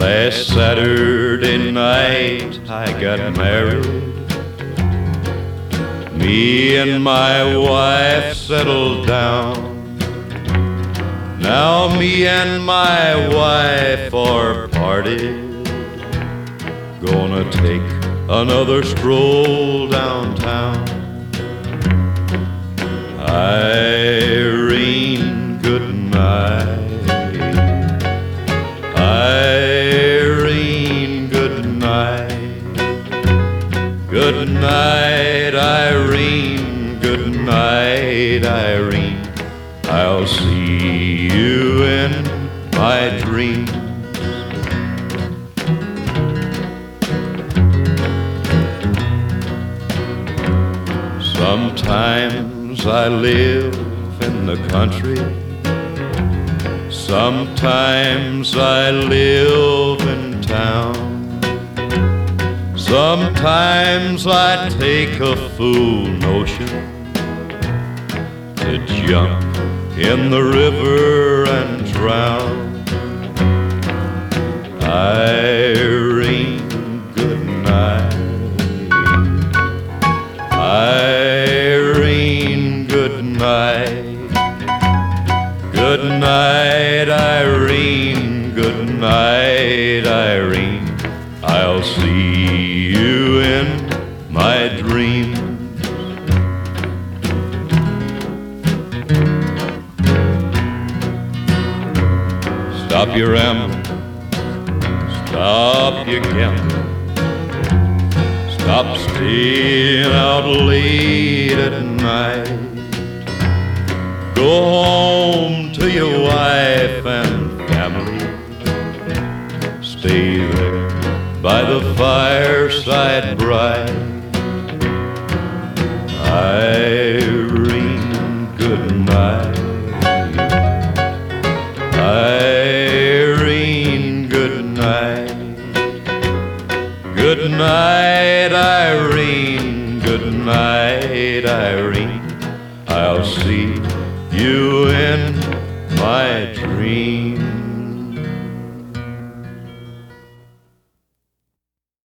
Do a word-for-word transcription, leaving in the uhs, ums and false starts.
Last Saturday night I got married. Me and my wife settled down. Now me and my wife are parted, gonna take another stroll downtown. Irene, good night. Irene, good night. Good night, Irene. Good night, Irene. I'll see you in my dreams. Sometimes I live in the country. Sometimes I live in town. Sometimes I take a fool notion to jump in the river and drown. Irene, good night. Irene, good night. Good night, Irene. Good night, Irene. I'll see you in my dreams. Stop your rambling, stop your gambling, stop staying out late at night. Go home to your wife and family. Stay there by the fireside bright. Irene, good night. Irene, good night. Good night, Irene. Good night, Irene. I'll see you in my dreams.